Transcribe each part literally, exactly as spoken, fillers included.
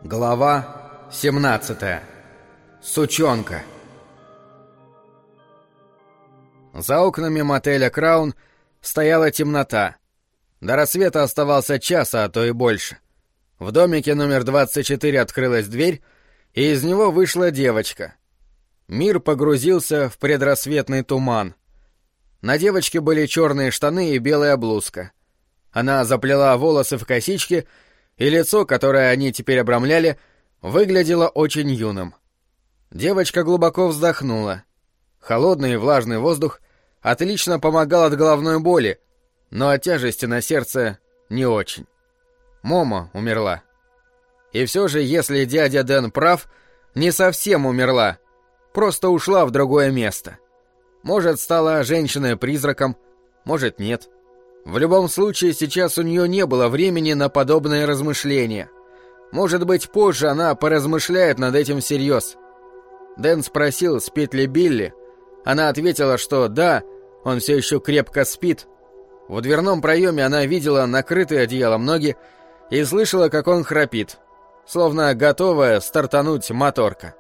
Глава семнадцатая. Сучонка. За окнами мотеля «Краун» стояла темнота. До рассвета оставался час, а то и больше. В домике номер двадцать четыре открылась дверь, и из него вышла девочка. Мир погрузился в предрассветный туман. На девочке были черные штаны и белая блузка. Она заплела волосы в косички, и лицо, которое они теперь обрамляли, выглядело очень юным. Девочка глубоко вздохнула. Холодный и влажный воздух отлично помогал от головной боли, но от тяжести на сердце не очень. Момо умерла. И все же, если дядя Дэн прав, не совсем умерла, просто ушла в другое место. Может, стала женщиной-призраком, может, нет. В любом случае, сейчас у нее не было времени на подобные размышления. Может быть, позже она поразмышляет над этим всерьез. Дэн спросил, спит ли Билли. Она ответила, что да, он все еще крепко спит. В дверном проеме она видела накрытые одеялом ноги и слышала, как он храпит, словно готовая стартануть моторка.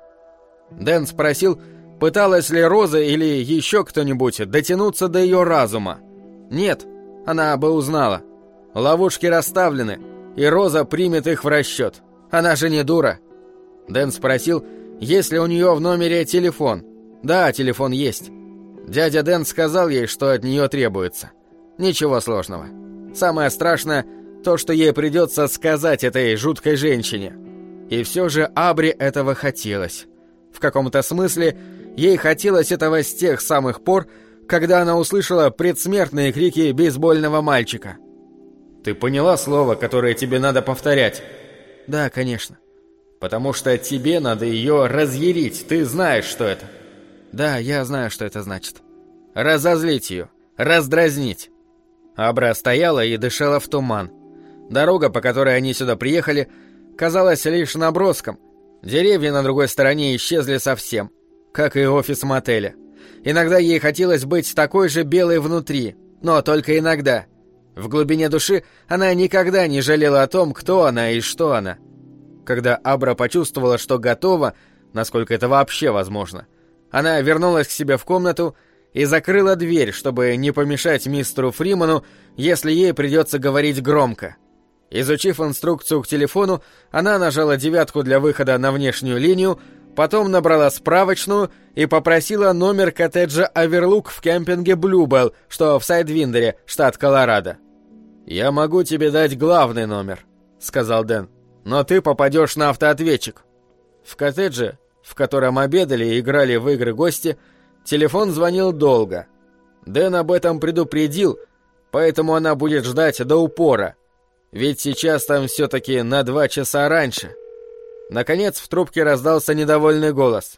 Дэн спросил, пыталась ли Роза или еще кто-нибудь дотянуться до ее разума. Нет. Она бы узнала. Ловушки расставлены, и Роза примет их в расчет. Она же не дура. Дэн спросил, есть ли у нее в номере телефон. Да, телефон есть. Дядя Дэн сказал ей, что от нее требуется. Ничего сложного. Самое страшное — то, что ей придется сказать этой жуткой женщине. И все же Абри этого хотелось. В каком-то смысле ей хотелось этого с тех самых пор, когда она услышала предсмертные крики бейсбольного мальчика. «Ты поняла слово, которое тебе надо повторять?» «Да, конечно». «Потому что тебе надо ее разъярить, ты знаешь, что это». «Да, я знаю, что это значит». «Разозлить ее, раздразнить». Абра стояла и дышала в туман. Дорога, по которой они сюда приехали, казалась лишь наброском. Деревья на другой стороне исчезли совсем, как и офис мотеля. Иногда ей хотелось быть такой же белой внутри, но только иногда. В глубине души она никогда не жалела о том, кто она и что она. Когда Абра почувствовала, что готова, насколько это вообще возможно, она вернулась к себе в комнату и закрыла дверь, чтобы не помешать мистеру Фриману, если ей придется говорить громко. Изучив инструкцию к телефону, она нажала девятку для выхода на внешнюю линию, потом набрала справочную и попросила номер коттеджа «Оверлук» в кемпинге «Блюбелл», что в Сайдвиндере, штат Колорадо. «Я могу тебе дать главный номер», — сказал Дэн, — «но ты попадешь на автоответчик». В коттедже, в котором обедали и играли в игры гости, телефон звонил долго. Дэн об этом предупредил, поэтому она будет ждать до упора, ведь сейчас там все-таки на два часа раньше. Наконец в трубке раздался недовольный голос.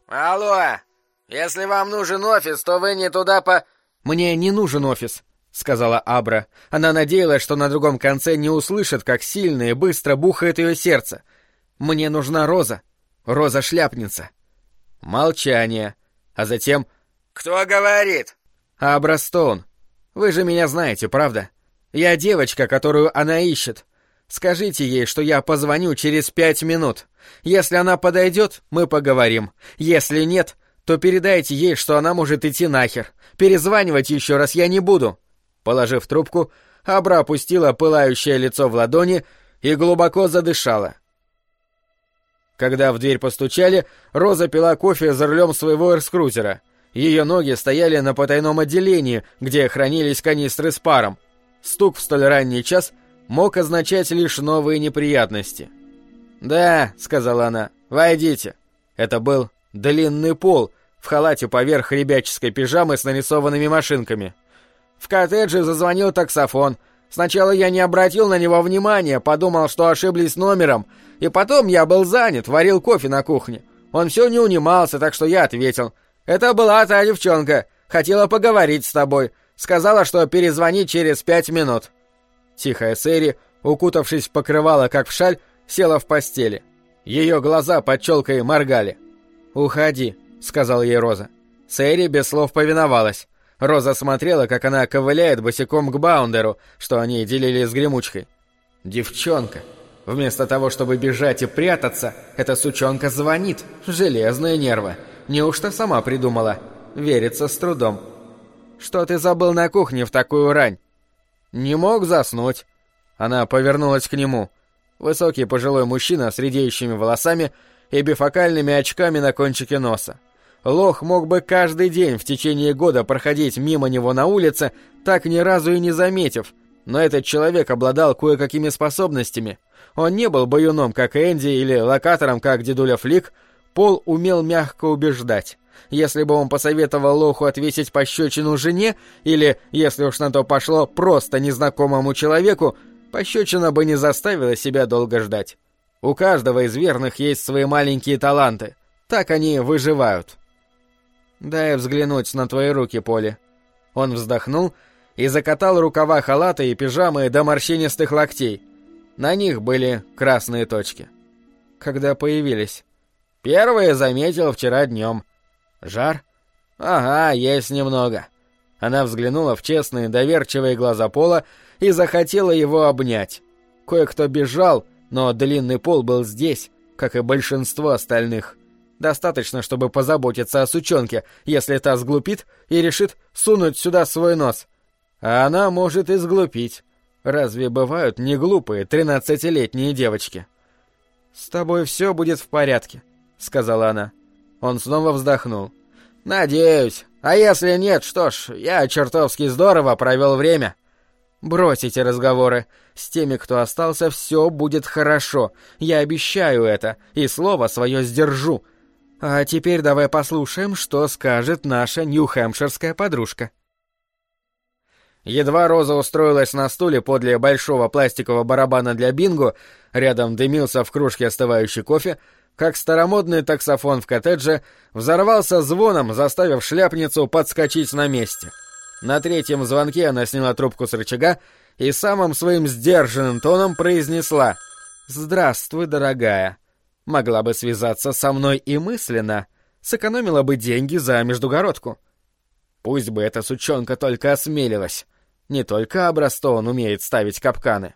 «Алло, если вам нужен офис, то вы не туда по...» «Мне не нужен офис», — сказала Абра. Она надеялась, что на другом конце не услышит, как сильно и быстро бухает ее сердце. «Мне нужна Роза. Роза-шляпница». Молчание. А затем... «Кто говорит?» «Абра Стоун. Вы же меня знаете, правда? Я девочка, которую она ищет. Скажите ей, что я позвоню через пять минут. Если она подойдет, мы поговорим. Если нет, то передайте ей, что она может идти нахер. Перезванивать еще раз я не буду». Положив трубку, Абра опустила пылающее лицо в ладони и глубоко задышала. Когда в дверь постучали, Роза пила кофе за рулем своего эрскрузера. Ее ноги стояли на потайном отделении, где хранились канистры с паром. Стук в столь ранний час мог означать лишь новые неприятности. «Да», — сказала она, — «войдите». Это был длинный пол в халате поверх ребяческой пижамы с нарисованными машинками. В коттедже зазвонил таксофон. Сначала я не обратил на него внимания, подумал, что ошиблись номером, и потом я был занят, варил кофе на кухне. Он все не унимался, так что я ответил. «Это была та девчонка, хотела поговорить с тобой, сказала, что перезвонит через пять минут». Тихая Сэри, укутавшись в покрывало, как в шаль, села в постели. Ее глаза под челкой моргали. «Уходи», — сказала ей Роза. Сэри без слов повиновалась. Роза смотрела, как она ковыляет босиком к Баундеру, что они делили с Гремучкой. «Девчонка», Вместо того, чтобы бежать и прятаться, эта сучонка звонит. Железные нервы. Неужто сама придумала? Верится с трудом. Что ты забыл на кухне в такую рань? Не мог заснуть. Она повернулась к нему. Высокий пожилой мужчина с редеющими волосами и бифокальными очками на кончике носа. Лох мог бы каждый день в течение года проходить мимо него на улице, так ни разу и не заметив, но этот человек обладал кое-какими способностями. Он не был баюном, как Энди, или локатором, как дедуля Флик. Пол умел мягко убеждать. Если бы он посоветовал Лоху отвесить пощечину жене, или, если уж на то пошло, просто незнакомому человеку, пощечина бы не заставила себя долго ждать. У каждого из верных есть свои маленькие таланты. Так они выживают. «Дай взглянуть на твои руки, Полли». Он вздохнул и закатал рукава халата и пижамы до морщинистых локтей. На них были красные точки. Когда появились? Первые заметил вчера днем. Жар? Ага, есть немного. Она взглянула в честные, доверчивые глаза Пола и захотела его обнять. Кое-кто бежал, но длинный Пол был здесь, как и большинство остальных. Достаточно, чтобы позаботиться о сучонке, если та сглупит и решит сунуть сюда свой нос. А она может и сглупить. Разве бывают неглупые тринадцатилетние девочки? «С тобой все будет в порядке», — сказала она. Он снова вздохнул. «Надеюсь. А если нет, что ж, я чертовски здорово провел время». «Брось эти разговоры. С теми, кто остался, все будет хорошо. Я обещаю это, и слово свое сдержу. А теперь давай послушаем, что скажет наша нью-хэмпширская подружка». Едва Роза устроилась на стуле подле большого пластикового барабана для бинго, рядом дымился в кружке остывающий кофе, как старомодный таксофон в коттедже взорвался звоном, заставив шляпницу подскочить на месте. На третьем звонке она сняла трубку с рычага и самым своим сдержанным тоном произнесла: «Здравствуй, дорогая. Могла бы связаться со мной и мысленно. Сэкономила бы деньги за междугородку». Пусть бы эта сучонка только осмелилась. Не только Абрастон умеет ставить капканы.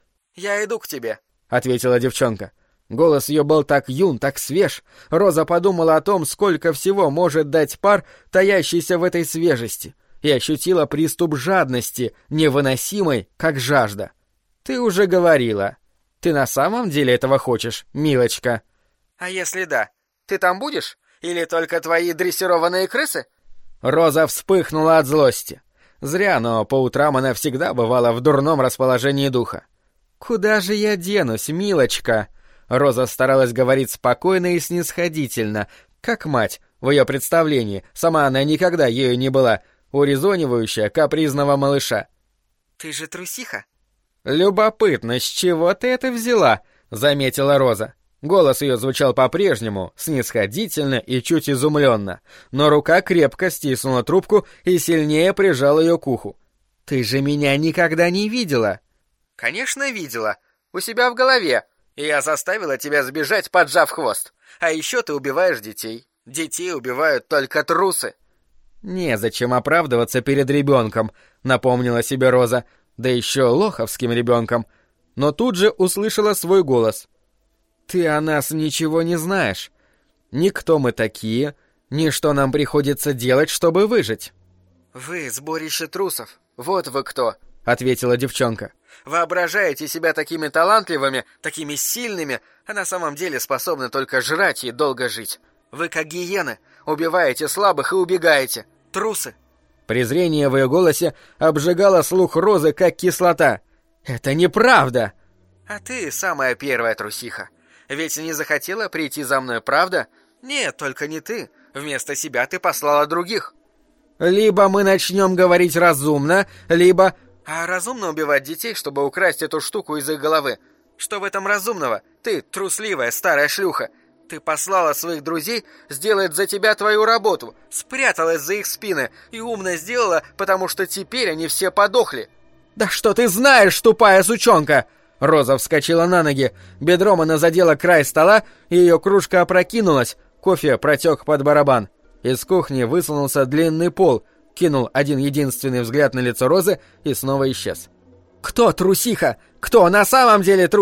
«Я иду к тебе», — ответила девчонка. Голос ее был так юн, так свеж. Роза подумала о том, сколько всего может дать пар, таящийся в этой свежести, и ощутила приступ жадности, невыносимой, как жажда. «Ты уже говорила. Ты на самом деле этого хочешь, милочка?» «А если да, ты там будешь? Или только твои дрессированные крысы?» Роза вспыхнула от злости. Зря, но по утрам она всегда бывала в дурном расположении духа. «Куда же я денусь, милочка?» Роза старалась говорить спокойно и снисходительно, как мать, в ее представлении, сама она никогда ею не была, урезонивающая капризного малыша. «Ты же трусиха?» «Любопытно, с чего ты это взяла?» — заметила Роза. Голос ее звучал по-прежнему, снисходительно и чуть изумленно, но рука крепко стиснула трубку и сильнее прижала ее к уху. «Ты же меня никогда не видела!» «Конечно видела. У себя в голове. И я заставила тебя сбежать, поджав хвост. А еще ты убиваешь детей. Детей убивают только трусы». «Незачем оправдываться перед ребенком», — напомнила себе Роза, да еще лоховским ребенком. Но тут же услышала свой голос. «Ты о нас ничего не знаешь. Ни кто мы такие, ни что нам приходится делать, чтобы выжить». «Вы сборище трусов. Вот вы кто», — ответила девчонка. «Воображаете себя такими талантливыми, такими сильными, а на самом деле способны только жрать и долго жить. Вы как гиены, убиваете слабых и убегаете. Трусы». Презрение в ее голосе обжигало слух Розы, как кислота. «Это неправда!» «А ты самая первая трусиха. Ведь не захотела прийти за мной, правда? Нет, только не ты. Вместо себя ты послала других». «Либо мы начнем говорить разумно, либо...» «А разумно убивать детей, чтобы украсть эту штуку из их головы? Что в этом разумного? Ты трусливая старая шлюха. Ты послала своих друзей сделать за тебя твою работу, спряталась за их спины и умно сделала, потому что теперь они все подохли». «Да что ты знаешь, тупая сучонка!» Роза вскочила на ноги. Бедром она задела край стола, и ее кружка опрокинулась. Кофе протек под барабан. Из кухни высунулся длинный Пол, кинул один единственный взгляд на лицо Розы и снова исчез. «Кто трусиха? Кто на самом деле трусит?»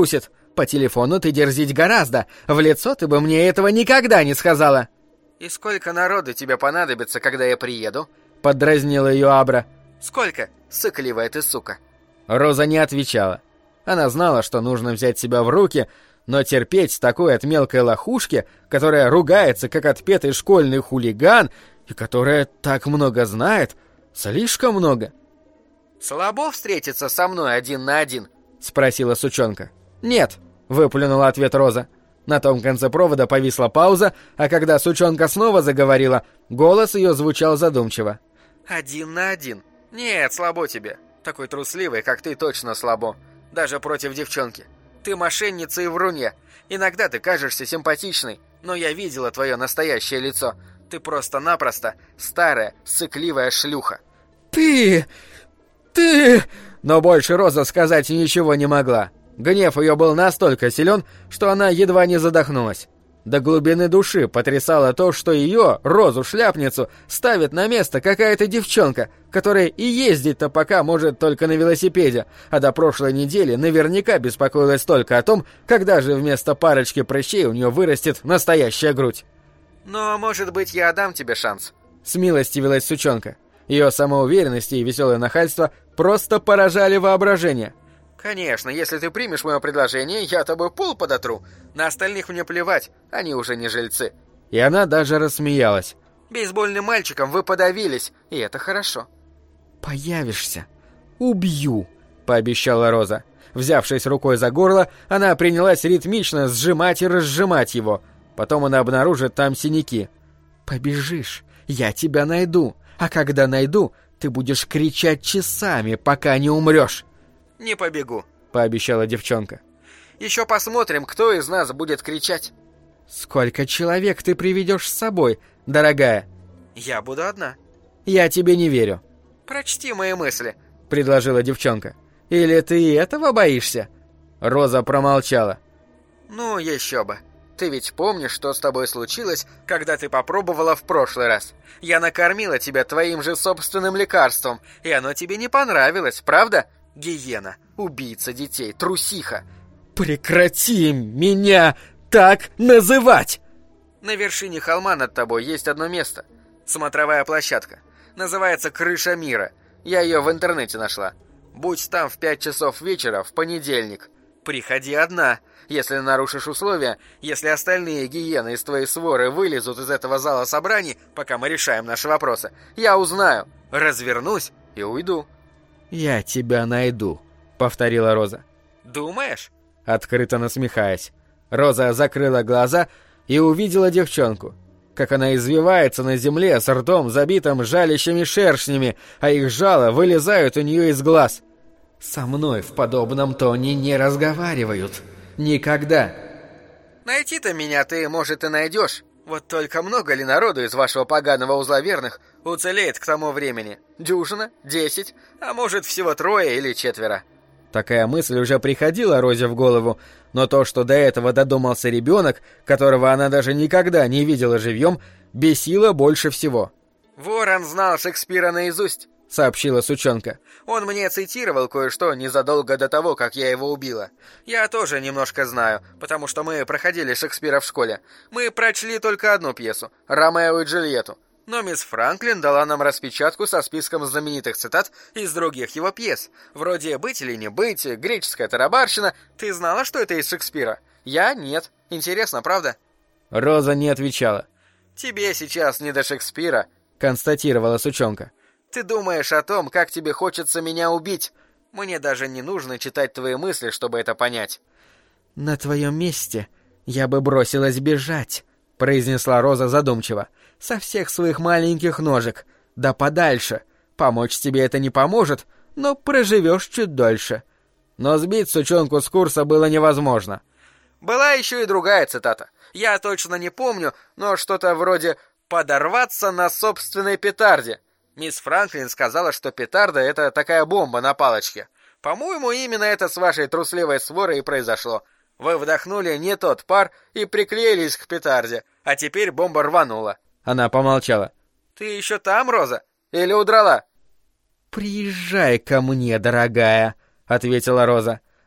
По телефону ты дерзить гораздо. В лицо ты бы мне этого никогда не сказала». «И сколько народу тебе понадобится, когда я приеду?» — поддразнила ее Абра. «Сколько, сыкливая ты сука?» Роза не отвечала. Она знала, что нужно взять себя в руки, но терпеть такое от мелкой лохушки, которая ругается, как отпетый школьный хулиган, и которая так много знает, слишком много. «Слабо встретиться со мной один на один?» — спросила сучонка. «Нет», — выплюнула ответ Роза. На том конце провода повисла пауза, а когда сучонка снова заговорила, голос ее звучал задумчиво. «Один на один? Нет, слабо тебе. Такой трусливый, как ты, точно слабо. Даже против девчонки. Ты мошенница и врунья. Иногда ты кажешься симпатичной, но я видела твое настоящее лицо. Ты просто-напросто старая, сыкливая шлюха». «Ты... ты...» Но больше Роза сказать ничего не могла. Гнев ее был настолько силен, что она едва не задохнулась. До глубины души потрясало то, что ее, Розу-шляпницу, ставит на место какая-то девчонка, которая и ездить-то пока может только на велосипеде, а до прошлой недели наверняка беспокоилась только о том, когда же вместо парочки прыщей у нее вырастет настоящая грудь. «Но, может быть, я дам тебе шанс?» — смилостивилась сучонка. Ее самоуверенность и веселое нахальство просто поражали воображение. «Конечно, если ты примешь мое предложение, я тобой пол подотру. На остальных мне плевать, они уже не жильцы». И она даже рассмеялась. «Бейсбольным мальчиком вы подавились, и это хорошо». «Появишься, убью», — пообещала Роза. Взявшись рукой за горло, она принялась ритмично сжимать и разжимать его. Потом она обнаружит там синяки. «Побежишь, я тебя найду, а когда найду, ты будешь кричать часами, пока не умрешь». «Не побегу», — пообещала девчонка. «Еще посмотрим, кто из нас будет кричать». «Сколько человек ты приведешь с собой, дорогая?» «Я буду одна». «Я тебе не верю». «Прочти мои мысли», — предложила девчонка. «Или ты и этого боишься?» Роза промолчала. «Ну, еще бы. Ты ведь помнишь, что с тобой случилось, когда ты попробовала в прошлый раз? Я накормила тебя твоим же собственным лекарством, и оно тебе не понравилось, правда? Гиена, убийца детей, трусиха». «Прекрати меня так называть!» «На вершине холма над тобой есть одно место. Смотровая площадка. Называется «Крыша мира». Я ее в интернете нашла. Будь там в пять часов вечера в понедельник. Приходи одна. Если нарушишь условия, если остальные гиены из твоей своры вылезут из этого зала собраний, пока мы решаем наши вопросы, я узнаю, развернусь и уйду». «Я тебя найду», — повторила Роза. «Думаешь?» Открыто насмехаясь. Роза закрыла глаза и увидела девчонку. Как она извивается на земле с ртом, забитым жалящими шершнями, а их жало вылезают у нее из глаз. «Со мной в подобном тоне не разговаривают. Никогда». «Найти-то меня ты, может, и найдешь. Вот только много ли народу из вашего поганого узла верных уцелеет к тому времени? Дюжина? Десять? А может, всего трое или четверо?» Такая мысль уже приходила Розе в голову, но то, что до этого додумался ребенок, которого она даже никогда не видела живьем, бесило больше всего. «Ворон знал Шекспира наизусть», — сообщила сучонка. «Он мне цитировал кое-что незадолго до того, как я его убила. Я тоже немножко знаю, потому что мы проходили Шекспира в школе. Мы прочли только одну пьесу — «Ромео и Джульетту». Но мисс Франклин дала нам распечатку со списком знаменитых цитат из других его пьес. Вроде «Быть или не быть», «Греческая тарабарщина». Ты знала, что это из Шекспира? Я — нет. Интересно, правда?» Роза не отвечала. «Тебе сейчас не до Шекспира», — констатировала сучонка. «Ты думаешь о том, как тебе хочется меня убить. Мне даже не нужно читать твои мысли, чтобы это понять». «На твоем месте я бы бросилась бежать», — произнесла Роза задумчиво. «Со всех своих маленьких ножек. Да подальше. Помочь тебе это не поможет, но проживешь чуть дольше». Но сбить сучонку с курса было невозможно. Была еще и другая цитата. Я точно не помню, но что-то вроде «подорваться на собственной петарде». Мисс Франклин сказала, что петарда — это такая бомба на палочке. По-моему, именно это с вашей трусливой сворой и произошло. Вы вдохнули не тот пар и приклеились к петарде, а теперь бомба рванула. Она помолчала. «Ты еще там, Роза? Или удрала?» «Приезжай ко мне, дорогая», — ответила Роза.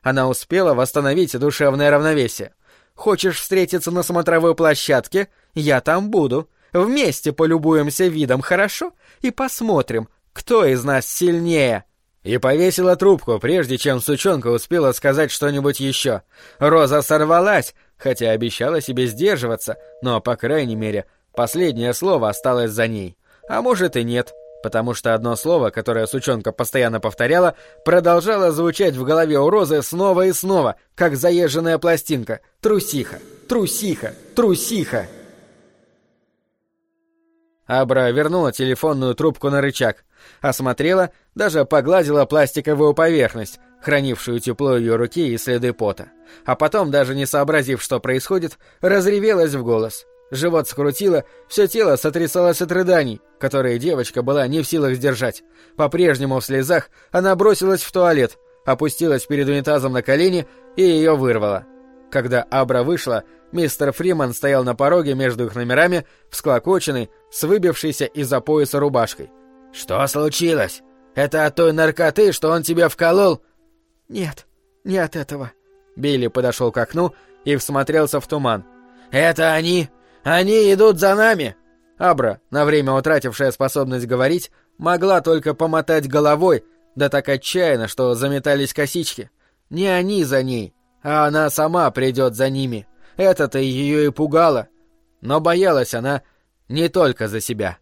Она успела восстановить душевное равновесие. «Хочешь встретиться на смотровой площадке? Я там буду. Вместе полюбуемся видом, хорошо? И посмотрим, кто из нас сильнее». И повесила трубку, прежде чем сучонка успела сказать что-нибудь еще. Роза сорвалась, хотя обещала себе сдерживаться, но, по крайней мере, последнее слово осталось за ней. А может и нет, потому что одно слово, которое сучонка постоянно повторяла, продолжало звучать в голове у Розы снова и снова, как заезженная пластинка. «Трусиха! Трусиха! Трусиха!» Абра вернула телефонную трубку на рычаг, осмотрела, даже погладила пластиковую поверхность, хранившую тепло ее руки и следы пота. А потом, даже не сообразив, что происходит, разревелась в голос. Живот скрутило, все тело сотрясалось от рыданий, которые девочка была не в силах сдержать. По-прежнему в слезах она бросилась в туалет, опустилась перед унитазом на колени и ее вырвало. Когда Абра вышла, мистер Фриман стоял на пороге между их номерами, всклокоченный, с выбившейся из-за пояса рубашкой. «Что случилось? Это от той наркоты, что он тебе вколол?» «Нет, не от этого». Билли подошел к окну и всмотрелся в туман. «Это они? Они идут за нами!» Абра, на время утратившая способность говорить, могла только помотать головой, да так отчаянно, что заметались косички. Не они за ней, а она сама придет за ними. Это-то ее и пугало. Но боялась она не только за себя.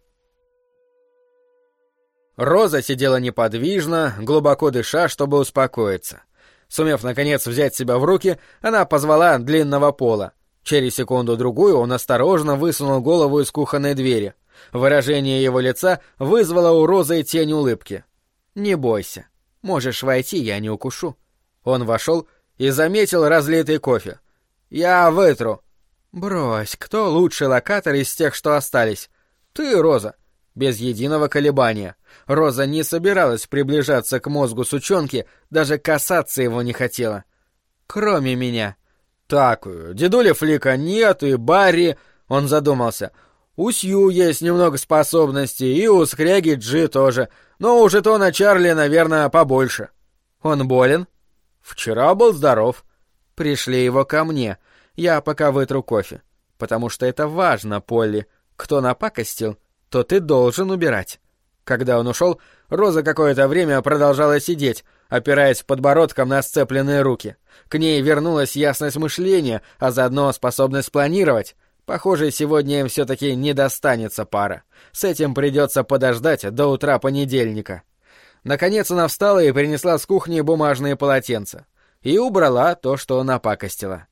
Роза сидела неподвижно, глубоко дыша, чтобы успокоиться. Сумев, наконец, взять себя в руки, она позвала длинного пола. Через секунду-другую он осторожно высунул голову из кухонной двери. Выражение его лица вызвало у Розы тень улыбки. «Не бойся. Можешь войти, я не укушу». Он вошел и заметил разлитый кофе. «Я вытру». «Брось, кто лучший локатор из тех, что остались?» «Ты, Роза». Без единого колебания. Роза не собиралась приближаться к мозгу сучонки, даже касаться его не хотела. «Кроме меня». «Так, дедуля Флика нет, и Барри...» Он задумался. «У Сью есть немного способностей, и у Скряги Джи тоже, но у жетона Чарли, наверное, побольше». «Он болен?» «Вчера был здоров». «Пришли его ко мне. Я пока вытру кофе. Потому что это важно, Полли. Кто напакостил, то ты должен убирать». Когда он ушел, Роза какое-то время продолжала сидеть, опираясь подбородком на сцепленные руки. К ней вернулась ясность мышления, а заодно способность планировать. Похоже, сегодня им все-таки не достанется пара. С этим придется подождать до утра понедельника. Наконец она встала и принесла с кухни бумажные полотенца. И убрала то, что напакостила.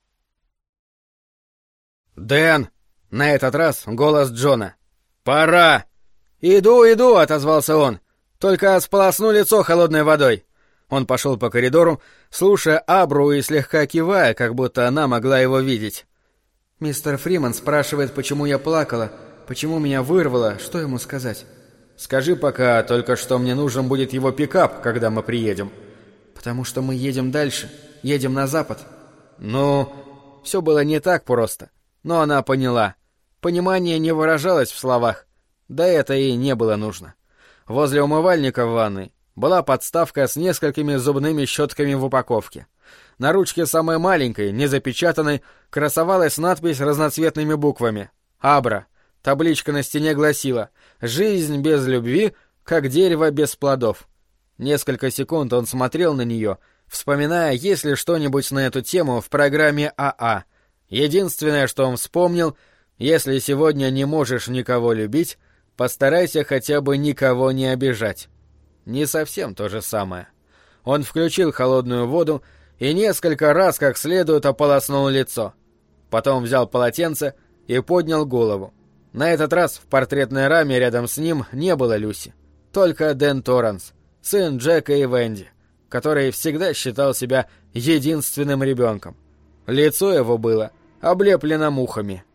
«Дэн!» — на этот раз голос Джона. «Пора!» «Иду, иду!» — отозвался он. «Только сполосну лицо холодной водой». Он пошел по коридору, слушая Абру и слегка кивая, как будто она могла его видеть. «Мистер Фриман спрашивает, почему я плакала, почему меня вырвало, что ему сказать?» «Скажи пока только, что мне нужен будет его пикап, когда мы приедем». «Потому что мы едем дальше, едем на запад». «Ну...» Все было не так просто, но она поняла. Понимание не выражалось в словах. Да это и не было нужно. Возле умывальника в ванной была подставка с несколькими зубными щетками в упаковке. На ручке самой маленькой, незапечатанной, красовалась надпись разноцветными буквами. «Абра». Табличка на стене гласила: «Жизнь без любви, как дерево без плодов». Несколько секунд он смотрел на нее, вспоминая, есть ли что-нибудь на эту тему в программе АА. Единственное, что он вспомнил: если сегодня не можешь никого любить, постарайся хотя бы никого не обижать. Не совсем то же самое. Он включил холодную воду и несколько раз как следует ополоснул лицо. Потом взял полотенце и поднял голову. На этот раз в портретной раме рядом с ним не было Люси. Только Дэн Торренс, сын Джека и Венди, который всегда считал себя единственным ребенком. Лицо его было облеплено мухами.